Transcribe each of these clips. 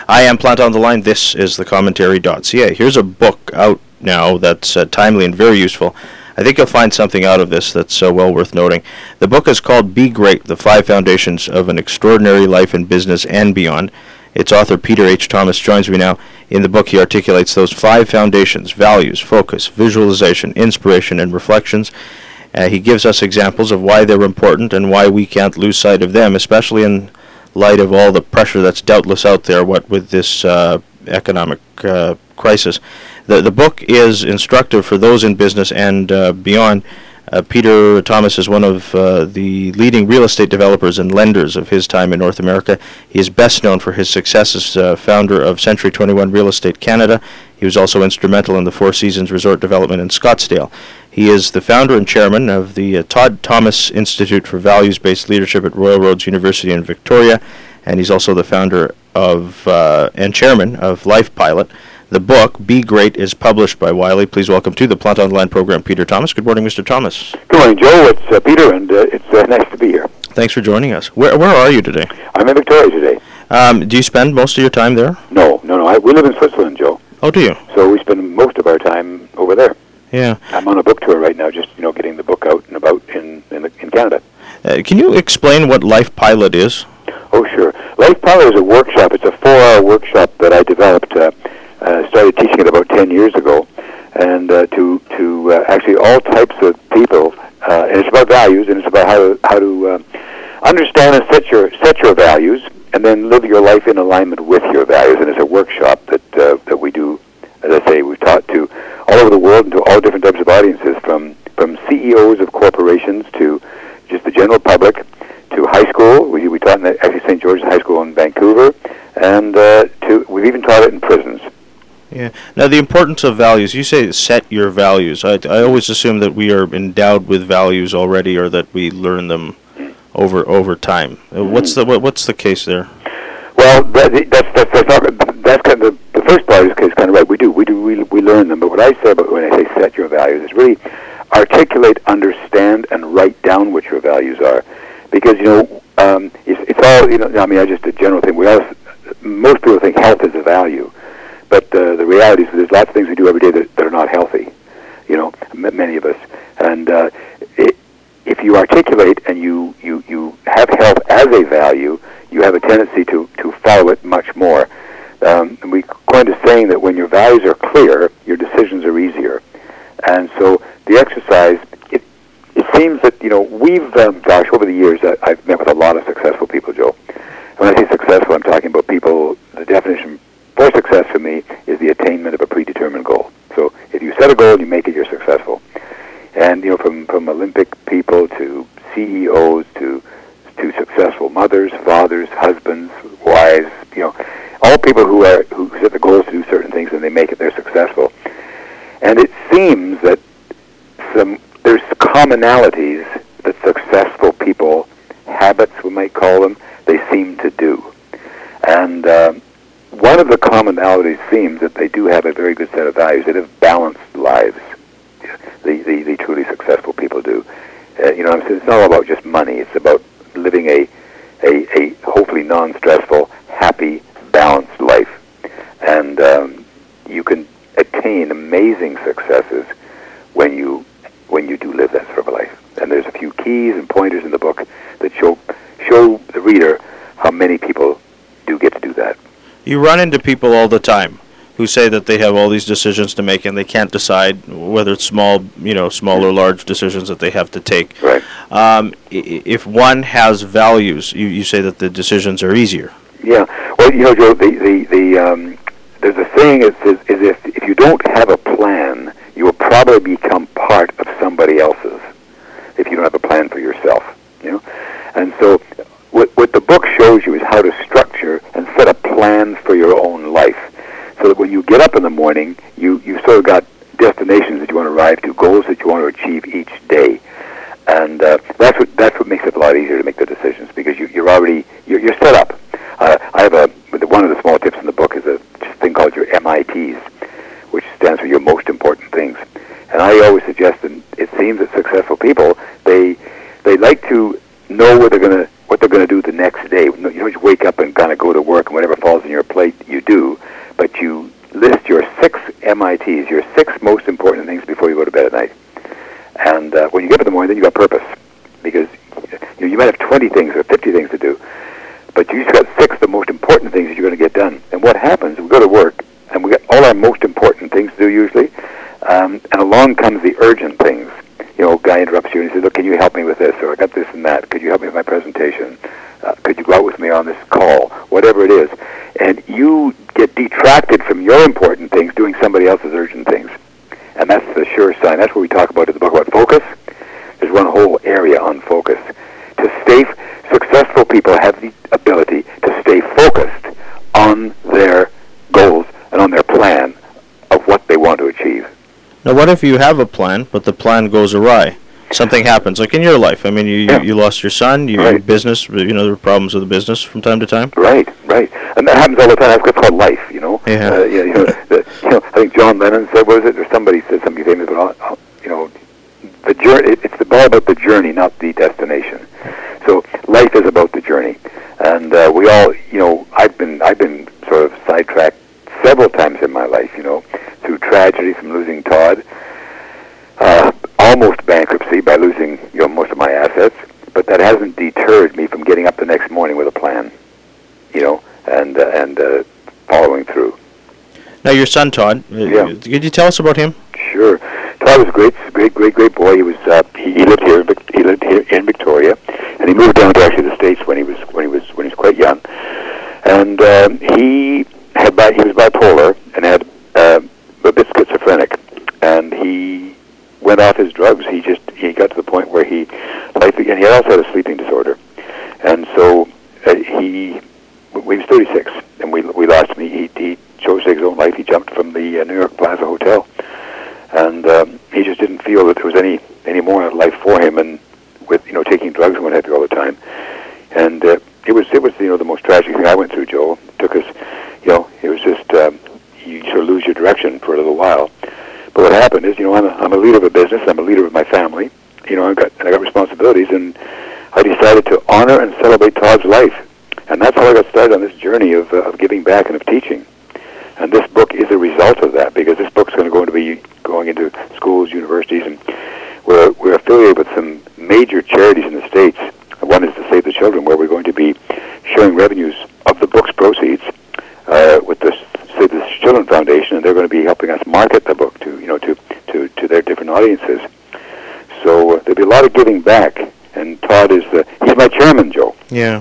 I am Plant on the Line. This is the Commentary.ca. Here's a book out now that's timely and very useful. I think you'll find something out of this that's well worth noting. The book is called Be Great, The 5 Foundations of an Extraordinary Life in Business and Beyond. Its author, Peter H. Thomas, joins me now. In the book, he articulates those 5 foundations: values, focus, visualization, inspiration, and reflections. He gives us examples of why they're important and why we can't lose sight of them, especially in light of all the pressure that's doubtless out there, what with this economic crisis. The book is instructive for those in business and beyond. Peter Thomas is one of the leading real estate developers and lenders of his time in North America. He is best known for his success as founder of Century 21 Real Estate Canada. He was also instrumental in the Four Seasons Resort development in Scottsdale. He is the founder and chairman of the Todd Thomas Institute for Values-Based Leadership at Royal Roads University in Victoria, and he's also the founder of and chairman of Life Pilot. The book, Be Great, is published by Wiley. Please welcome to the Plant on the Line program, Peter Thomas. Good morning, Mr. Thomas. Good morning, Joe. It's Peter, and it's nice to be here. Thanks for joining us. Where are you today? I'm in Victoria today. Do you spend most of your time there? No. We live in Switzerland, Joe. Oh, do you? So we spend most of our time over there. Yeah. I'm on a book tour right now, just getting the book out and about in Canada. Can you explain what Life Pilot is? Oh, sure. Life Pilot is a workshop. It's a 4-hour workshop that I developed. Started teaching it about 10 years ago, and to actually all types of people. And it's about values, and it's about how to understand and set your values, and then live your life in alignment with your values. And it's a workshop that we do. As I say, we've taught to all over the world and to all different types of audiences, from CEOs of corporations to just the general public, to high school. We taught in actually St. George's High School in Vancouver, and we've even taught it in prisons. Yeah. Now, the importance of values, you say set your values. I always assume that we are endowed with values already, or that we learn them over time. What's the case there? Well, that's kind of the first part is kind of right. We learn them. But what I say about when I say set your values is really articulate, understand, and write down what your values are, because it's all I just a general thing. Most people think health is a value. But the reality is there's lots of things we do every day that are not healthy, many of us. And if you articulate and you have health as a value, you have a tendency to follow it much more. And we coined a saying that when your values are clear, your decisions are easier. And so the exercise, it seems that, we've, over the years, I've met with a lot of successful people, Joe. And when I say successful, I'm talking about people, the definition for success for me is the attainment of a predetermined goal. So if you set a goal and you make it, you're successful. And from Olympic people to CEOs to successful mothers, fathers, husbands, wives, all people who set the goals to do certain things and they make it, they're successful. And it seems that there's commonalities that successful people, habits we might call them, they seem to do. And one of the commonalities seems that they do have a very good set of values. They live balanced lives. The truly successful people do. It's not all about just money. It's about living a hopefully non-stressful, happy, balanced life. And you can attain amazing successes when you do live that sort of a life. And there's a few keys and pointers in the book that show the reader how many people do get to do that. You run into people all the time who say that they have all these decisions to make and they can't decide whether it's small or large decisions that they have to take. Right. If one has values, you say that the decisions are easier. Yeah. Well, Joe, there's a saying that says, if you don't have a plan, you will probably become part of somebody else's if you don't have a plan for yourself. And so what the book shows you is how to structure and set a plan for your own life, so that when you get up in the morning, you sort of got destinations that you want to arrive to, goals that you want to achieve each day, and that's what makes it a lot easier to make the decisions, because you're set up. I have one of the small tips in the book is a thing called your MITs, which stands for your most important things, and I always suggest that it seems that successful people they like to know what they're going to do the next day. You don't just wake up and kind of go to work and whatever falls in your plate you MITs, your 6 most important things before you go to bed at night. And when you get up in the morning, then you got purpose. Because you might have 20 things or 50 things to do, but you just got 6 of the most important things that you're going to get done. And what happens, we go to work, and we get all our most important things to do usually, and along comes the urgent things. Guy interrupts you and he says, look, can you help me with this? Or I got this and that. Could you help me with my presentation? Could you go out with me on this call? Whatever it is. And you get detracted from your important things doing somebody else's urgent things. And that's the sure sign. That's what we talk about in the book about focus. There's one whole area on focus. Successful people have the ability to stay focused on their goals and on their plan of what they want to achieve. Now, what if you have a plan, but the plan goes awry? Something happens, like in your life. I mean, you lost your son, your business, there were problems with the business from time to time. Right. And that happens all the time. That's what's called life, Yeah. I think John Lennon said, what was it? Or somebody said something famous about, the journey. It's all about the journey, not the destination. So life is about the journey. And we all, I've been sort of sidetracked several times in my life, through tragedy from losing Todd, almost bankruptcy by losing, most of my assets, but that hasn't deterred me from getting up the next morning with a plan, and following through. Now, your son Todd, could you tell us about him? Sure. Todd was a great boy. He was he lived here in Victoria, and he moved down to actually the States when he was quite young, and he was bipolar and had a bit schizophrenic, and he went off his drugs. He got to the point where he also had a sleeping disorder, and so he was 36, and we lost him. He chose to take his own life. He jumped from the New York Plaza Hotel, and he just didn't feel that there was any more in life for him, and with taking drugs and what have you all the time, and it was the most tragic thing I went through, Joel. It took us, it was just you sort of lose your direction for a little while. But what happened is, I'm a leader of a business. I'm a leader of my family. I got responsibilities, and I decided to honor and celebrate Todd's life, and that's how I got started on this journey of giving back and of teaching. And this book is a result of that, because this book's going to be going into schools, universities, and we're affiliated with some major charities in the States. One is to Save the Children, where we're going to be sharing revenues of the book's proceeds with the Save the Children Foundation, and they're going to be helping us market the book to their different audiences. So there'll be a lot of giving back, and Todd he's my chairman, Joe. Yeah.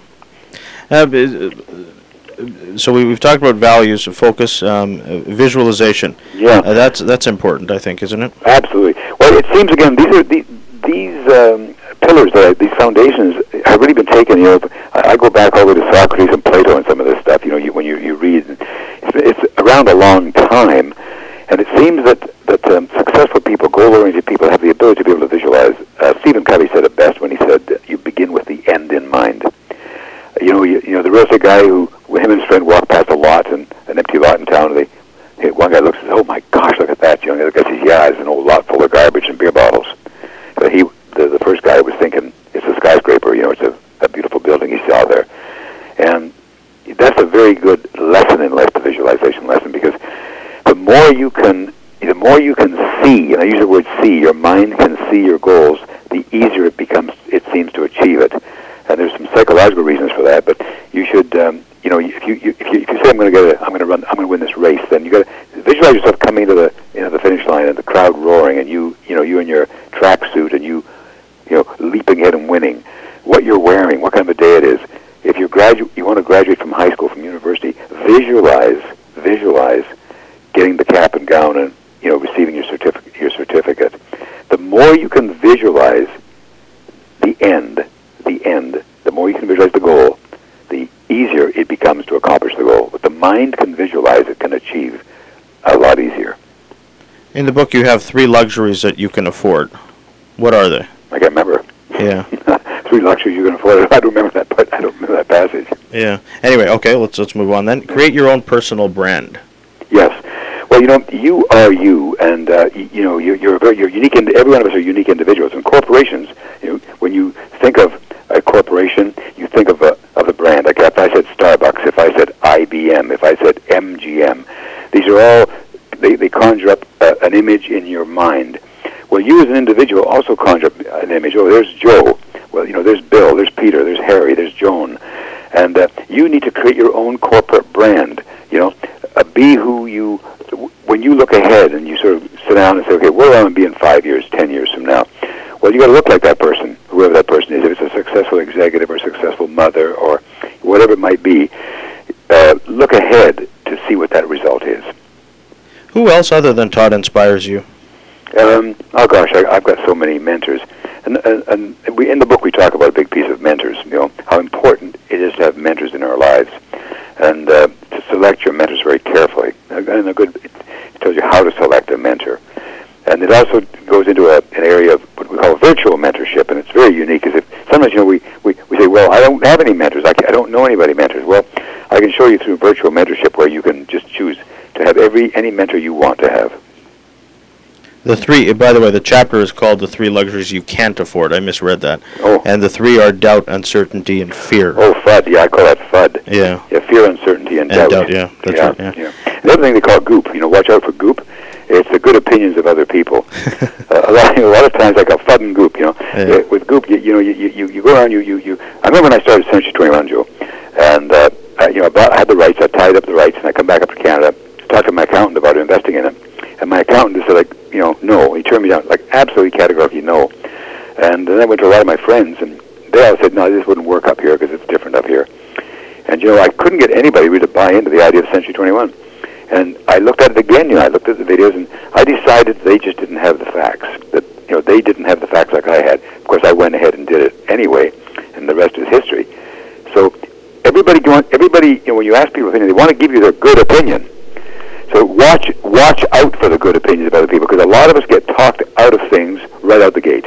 So we've talked about values, focus, visualization. Yeah, that's important, I think, isn't it? Absolutely. Well, it seems again these pillars, these foundations, have really been taken. I go back all the way to Socrates and Plato and some of this stuff. When you read, it's around a long time, and it seems that successful people, goal-oriented people, have the ability to be able to visualize. Stephen Covey said it best when he said, "You begin with the end in mind." The real estate guy him and his friend walked past a lot, an empty lot in town, and one guy looks and says, "Oh my gosh, look at that!" The other guy says, "Yeah, it's an old lot full of garbage and beer bottles." But the first guy was thinking, it's a skyscraper. It's a beautiful building he saw there, and that's a very good lesson in life, the visualization lesson, because the more you can see, and I use the word see, your mind can see your goals, the easier it seems to achieve it. And there's some psychological reasons for that, but you should, if you say I'm going to win this race, then you got to visualize yourself coming to the finish line and the crowd roaring, and you in your tracksuit, and you leaping ahead and winning. What you're wearing, what kind of a day it is. If you want to graduate from high school, from university, visualize getting the cap and gown and receiving your certificate. The more you can visualize the end, the more you can visualize the goal, the easier it becomes to accomplish the goal. But the mind can visualize, it can achieve a lot easier. In the book, you have 3 luxuries that you can afford. What are they? I can't remember. Yeah. 3 luxuries you can afford. I don't remember that, but I don't remember that passage. Yeah. Anyway, okay, let's move on then. Create your own personal brand. Yes. Well, you are you, and you're unique. Every one of us are unique individuals. And corporations, when you think of a corporation, you think of a brand. Like if I said Starbucks, if I said IBM, if I said MGM, these are all they conjure up an image in your mind. Well, you as an individual also conjure up an image. Oh, there's Joe. Well, there's Bill, there's Peter, there's Harry, there's Joan. And you need to create your own corporate brand. Be who you, when you look ahead and you sort of sit down and say, okay, where am I going to be in 5 years, 10 years from now? Well, you got to look like that person, whoever that person is. If it's a successful executive or a successful mother or whatever it might be, look ahead to see what that result is. Who else other than Todd inspires you? Oh gosh, I've got so many mentors, and in the book we talk about a big piece of mentors. How important it is to have mentors in our lives, and to select your mentors very carefully. And it tells you how to select a mentor, and it also goes into an area of what we call virtual mentorship, and it's very unique. Because sometimes we say, well, I don't have any mentors. I don't know anybody mentors. Well, I can show you through virtual mentorship where you can just choose to have any mentor you want to have. By the way, the chapter is called The 3 Luxuries You Can't Afford. I misread that. Oh. And the 3 are doubt, uncertainty, and fear. Oh, FUD. Yeah, I call that FUD. Yeah. Yeah, fear, uncertainty, and doubt. Yeah, that's right. Yeah. The other thing they call goop. Watch out for goop. It's the good opinions of other people. a lot of times, like a FUD and goop. Yeah. With goop, you go around. I remember when I started Century 21, Joe, and I had the rights. I tied up the rights, and I come back up to Canada, talked to my accountant about investing in it. And my accountant just said, no. He turned me down, absolutely categorically no. And then I went to a lot of my friends, and they all said, no, this wouldn't work up here because it's different up here. And, I couldn't get anybody really to buy into the idea of Century 21. And I looked at it again, I looked at the videos, and I decided they just didn't have the facts. That, they didn't have the facts like I had. Of course, I went ahead and did it anyway, and the rest is history. So everybody, when you ask people opinion, they want to give you their good opinion. So watch out for the good opinions of other people, because a lot of us get talked out of things right out the gate.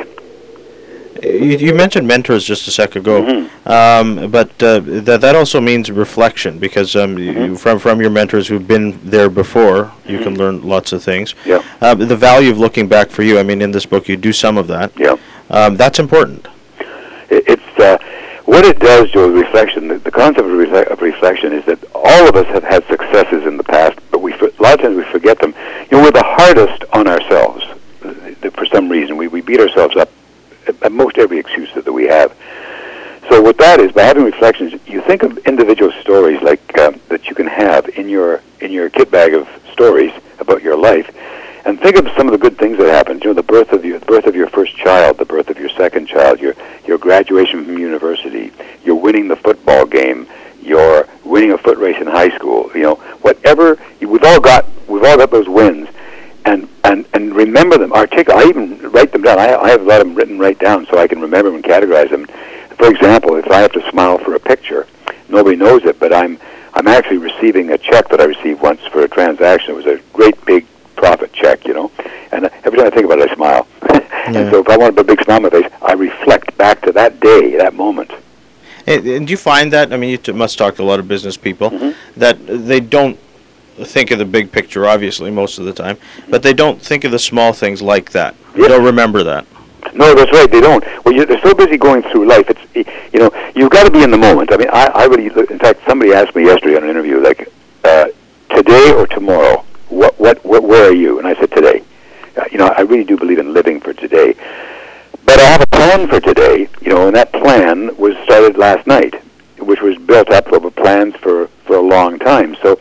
You mentioned mentors just a second ago, but that also means reflection, because from your mentors who've been there before, you can learn lots of things. Yeah. The value of looking back for you, in this book you do some of that. Yeah. That's important. It's what it does, Joe, reflection. The concept of reflection is that all of us have had successes in the past, but a lot of times we forget them. We're the hardest on ourselves for some reason. We beat ourselves up at most every excuse that we have. So what that is, by having reflections, you think of individual stories like that you can have in your kit bag of stories about your life, and think of some of the good things that happened. The birth of your first child, the birth of your second child, your graduation from university, your winning the football game, your winning a foot race in high school. Whatever we've all got those wins, and remember them. I even write them down. I have a lot of them written right down so I can remember them and categorize them. For example, if I have to smile for a picture, nobody knows it, but I'm actually receiving a check that I received once for a transaction. It was a great big profit check, and every time I think about it, I smile. And so if I want to put a big smile on my face, I reflect back to that day, that moment. And do you find that, you must talk to a lot of business people, that they don't think of the big picture, obviously, most of the time, but they don't think of the small things like that. They don't remember that. No, that's right, they don't. Well, they're so busy going through life. You've got to be in the moment. I really, in fact, somebody asked me yesterday on an interview, today or tomorrow, where are you? And I said today. I really do believe in living for today. But I have a plan for today, and that plan was started last night, which was built up over plans for a long time. So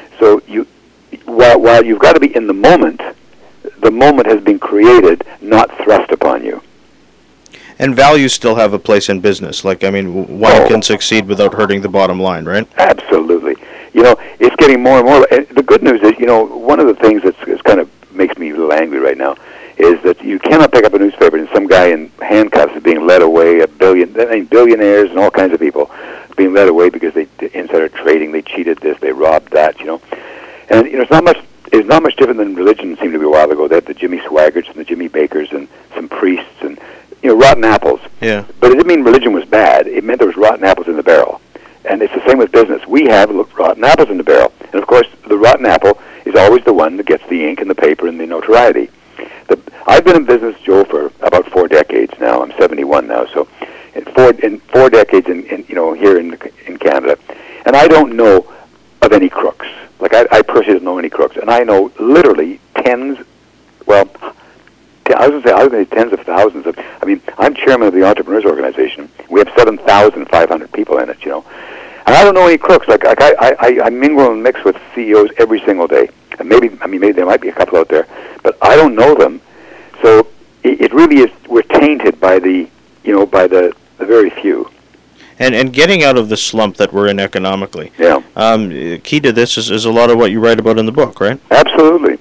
while you've got to be in the moment has been created, not thrust upon you. And values still have a place in business. One can succeed without hurting the bottom line, right? Absolutely. It's getting more and more. And the good news is, one of the things that's kind of makes me a little angry right now is that you cannot pick up a newspaper and some guy in handcuffs is being led away, billionaires and all kinds of people being led away because they insider trading, they cheated this, they robbed that, And it's not much different than religion seemed to be a while ago. They had the Jimmy Swaggarts and the Jimmy Bakkers and some priests and rotten apples. Yeah. But it didn't mean religion was bad. It meant there was rotten apples in the barrel. And it's the same with business. We have rotten apples in the barrel. And of course, the rotten apple is always the one that gets the ink and the paper and the notoriety. I've been in business, Joe, for about 4 decades now. I'm 71 now, so in 4 decades here in Canada, and I don't know of any crooks. Like I personally don't know any crooks, and I know literally tens. Well, I was going to say tens of thousands of. I mean, I'm chairman of the Entrepreneurs Organization. We have 7,500 people in it. You know, and I don't know any crooks. Like I mingle and mix with CEOs every single day. And maybe there might be a couple out there, but I don't know them. So it really is. We're tainted by the very few. And getting out of the slump that we're in economically. Yeah. Key to this is a lot of what you write about in the book, right? Absolutely.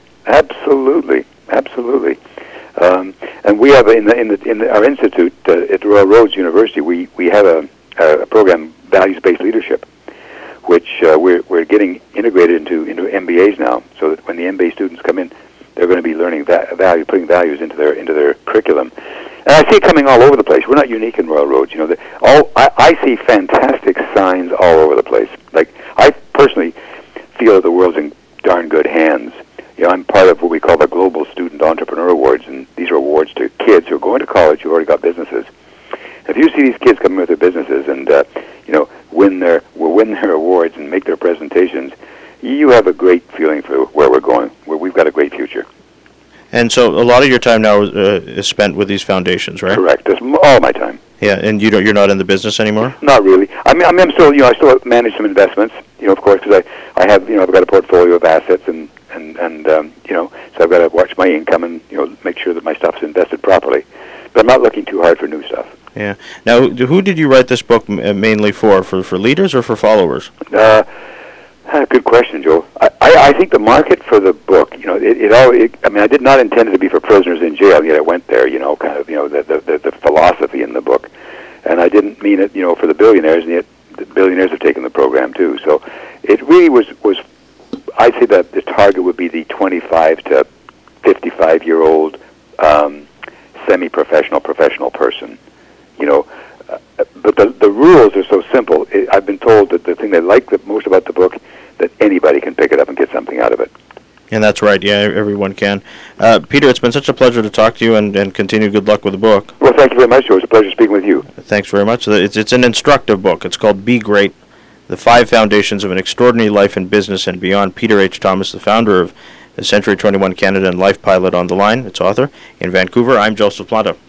And we have in our institute at Royal Roads University, we have a program, values-based leadership, which we're getting integrated into MBAs now, so that when the MBA students come in, they're going to be learning putting values into their curriculum. And I see it coming all over the place. We're not unique in Royal Roads. You know, I see fantastic signs all over the place. Like, I personally feel that the world's in darn good hands. You know, I'm part of what we call the Global Student Entrepreneur Awards, and these are awards to kids who are going to college who've already got businesses. If you see these kids coming with their businesses and win their awards and make their presentations, you have a great feeling for where we're going, where we've got a great future. And so a lot of your time now is spent with these foundations, right? Correct. That's all my time. Yeah, and you're not in the business anymore? Not really. I'm still, I still manage some investments, of course, because I have, I've got a portfolio of assets and so I've got to watch my income and, make sure that my stuff's invested properly. But I'm not looking too hard for new stuff. Yeah. Now, who did you write this book mainly for leaders or for followers? Good question, Joe. I think the market for the book, I did not intend it to be for prisoners in jail, yet I went there, the philosophy in the book. And I didn't mean it, for the billionaires, and yet the billionaires have taken the program too. So it really was I'd say that the target would be the 25 to 55-year-old semi-professional, professional person, But the rules are so simple. I've been told that the thing they like the most about the book, that anybody can pick it up and get something out of it. And that's right. Yeah, everyone can. Peter, it's been such a pleasure to talk to you, and continue good luck with the book. Well, thank you very much, Joe. It's a pleasure speaking with you. Thanks very much. It's an instructive book. It's called Be Great, The 5 Foundations of an Extraordinary Life in Business and Beyond. Peter H. Thomas, the founder of Century 21 Canada and Life Pilot, on the line. Its author in Vancouver. I'm Joseph Planta.